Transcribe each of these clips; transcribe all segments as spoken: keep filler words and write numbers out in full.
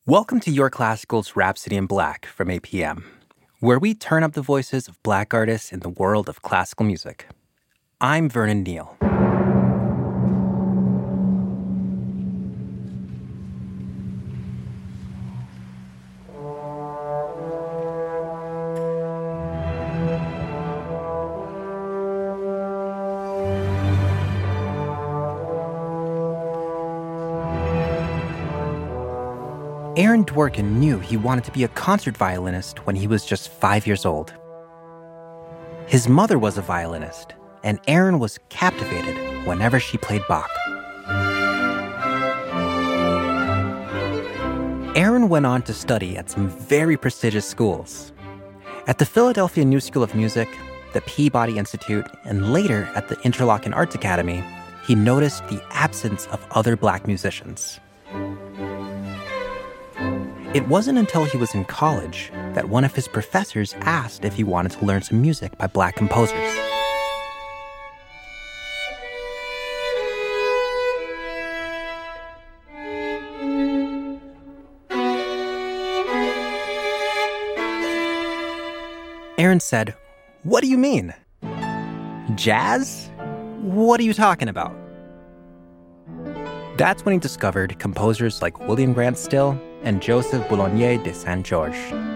Welcome to Your Classical's Rhapsody in Black from A P M, where we turn up the voices of Black artists in the world of classical music. I'm Vernon Neal. Aaron Dworkin knew he wanted to be a concert violinist when he was just five years old. His mother was a violinist, and Aaron was captivated whenever she played Bach. Aaron went on to study at some very prestigious schools. At the Philadelphia New School of Music, the Peabody Institute, and later at the Interlochen Arts Academy, he noticed the absence of other Black musicians. It wasn't until he was in college that one of his professors asked if he wanted to learn some music by Black composers. Aaron said, "What do you mean? Jazz? What are you talking about?" That's when he discovered composers like William Grant Still and Joseph Boulanger de Saint-Georges.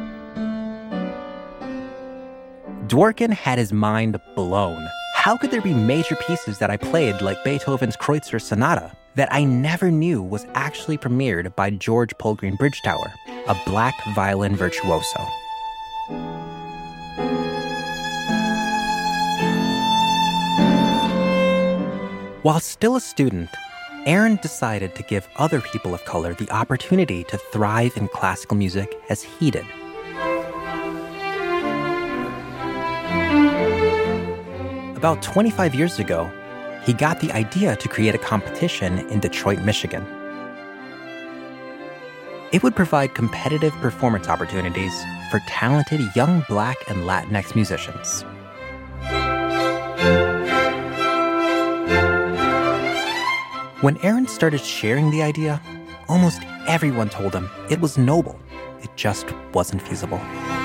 Dworkin had his mind blown. How could there be major pieces that I played, like Beethoven's Kreutzer Sonata, that I never knew was actually premiered by George Polgreen Bridgetower, a Black violin virtuoso? While still a student, Aaron decided to give other people of color the opportunity to thrive in classical music as he did. About twenty-five years ago, he got the idea to create a competition in Detroit, Michigan. It would provide competitive performance opportunities for talented young Black and Latinx musicians. When Aaron started sharing the idea, almost everyone told him it was noble. It just wasn't feasible.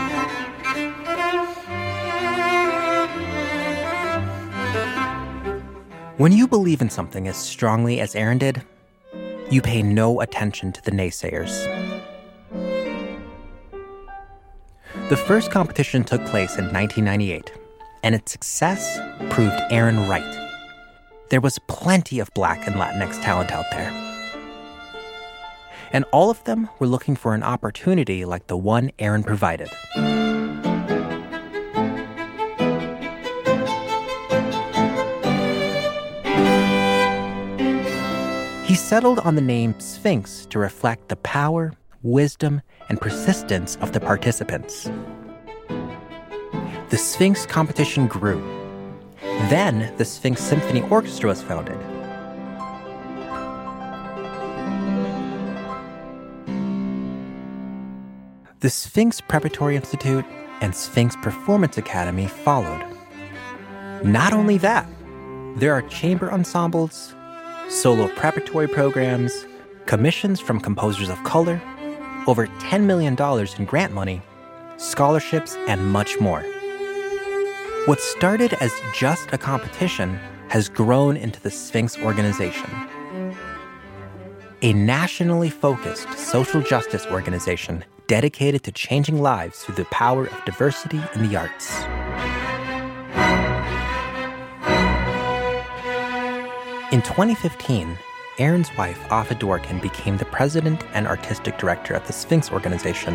When you believe in something as strongly as Aaron did, you pay no attention to the naysayers. The first competition took place in nineteen ninety-eight, and its success proved Aaron right. There was plenty of Black and Latinx talent out there. And all of them were looking for an opportunity like the one Aaron provided. He settled on the name Sphinx to reflect the power, wisdom, and persistence of the participants. The Sphinx competition grew. Then, the Sphinx Symphony Orchestra was founded. The Sphinx Preparatory Institute and Sphinx Performance Academy followed. Not only that, there are chamber ensembles, solo preparatory programs, commissions from composers of color, over ten million dollars in grant money, scholarships, and much more. What started as just a competition has grown into the Sphinx organization, a nationally focused social justice organization dedicated to changing lives through the power of diversity in the arts. In twenty fifteen, Aaron's wife, Afa Dworkin, became the president and artistic director of the Sphinx organization.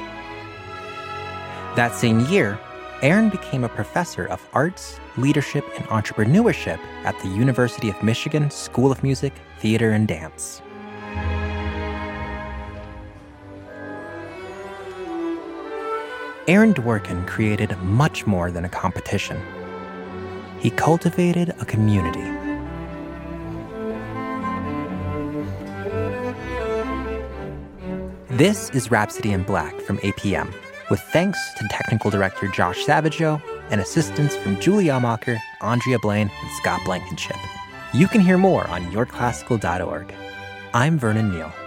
That same year, Aaron became a professor of arts, leadership, and entrepreneurship at the University of Michigan School of Music, Theater, and Dance. Aaron Dworkin created much more than a competition. He cultivated a community. This is Rhapsody in Black from A P M, with thanks to technical director Josh Savageau and assistance from Julie Amacher, Andrea Blaine, and Scott Blankenship. You can hear more on your classical dot org. I'm Vernon Neal.